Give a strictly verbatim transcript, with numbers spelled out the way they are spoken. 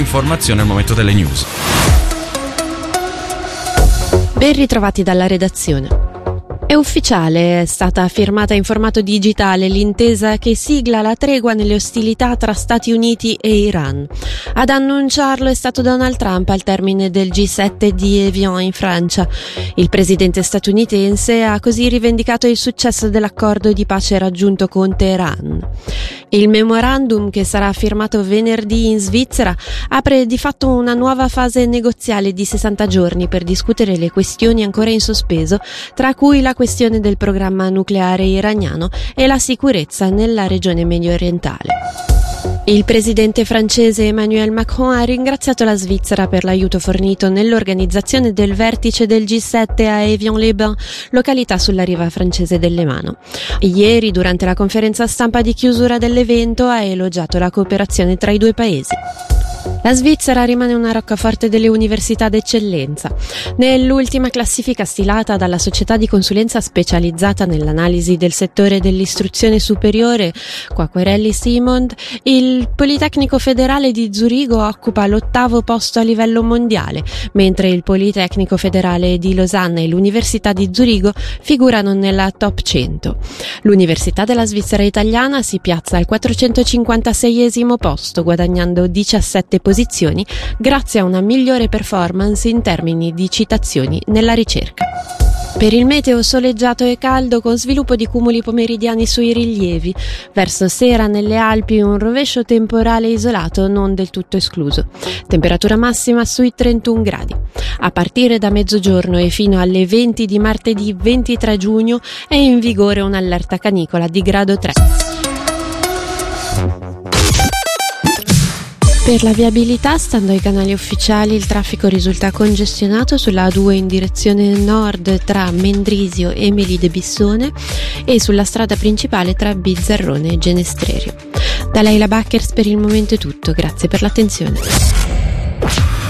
Informazione al momento delle news. Ben ritrovati dalla redazione. È ufficiale, è stata firmata in formato digitale l'intesa che sigla la tregua nelle ostilità tra Stati Uniti e Iran. Ad annunciarlo è stato Donald Trump al termine del G sette di Evian in Francia. Il presidente statunitense ha così rivendicato il successo dell'accordo di pace raggiunto con Teheran. Il memorandum, che sarà firmato venerdì in Svizzera, apre di fatto una nuova fase negoziale di sessanta giorni per discutere le questioni ancora in sospeso, tra cui la questione del programma nucleare iraniano e la sicurezza nella regione mediorientale. Il presidente francese Emmanuel Macron ha ringraziato la Svizzera per l'aiuto fornito nell'organizzazione del vertice del G sette a Évian-les-Bains, località sulla riva francese del Lemano. Ieri, durante la conferenza stampa di chiusura dell'evento, ha elogiato la cooperazione tra i due paesi. La Svizzera rimane una roccaforte delle università d'eccellenza. Nell'ultima classifica stilata dalla società di consulenza specializzata nell'analisi del settore dell'istruzione superiore, Quacquarelli Simond, il Politecnico Federale di Zurigo occupa l'ottavo posto a livello mondiale, mentre il Politecnico Federale di Losanna e l'Università di Zurigo figurano nella top cento. L'Università della Svizzera Italiana si piazza al quattrocentocinquantaseiesimo posto, guadagnando diciassette posizioni grazie a una migliore performance in termini di citazioni nella ricerca. Per il meteo soleggiato e caldo con sviluppo di cumuli pomeridiani sui rilievi. Verso sera nelle Alpi un rovescio temporale isolato non del tutto escluso. Temperatura massima sui trentuno gradi. A partire da mezzogiorno e fino alle venti di martedì ventitré giugno è in vigore un'allerta canicola di grado tre. Per la viabilità, stando ai canali ufficiali, il traffico risulta congestionato sulla A due in direzione nord tra Mendrisio e Melide Bissone e sulla strada principale tra Bizzarrone e Genestrerio. Da Leila Backers per il momento è tutto, grazie per l'attenzione.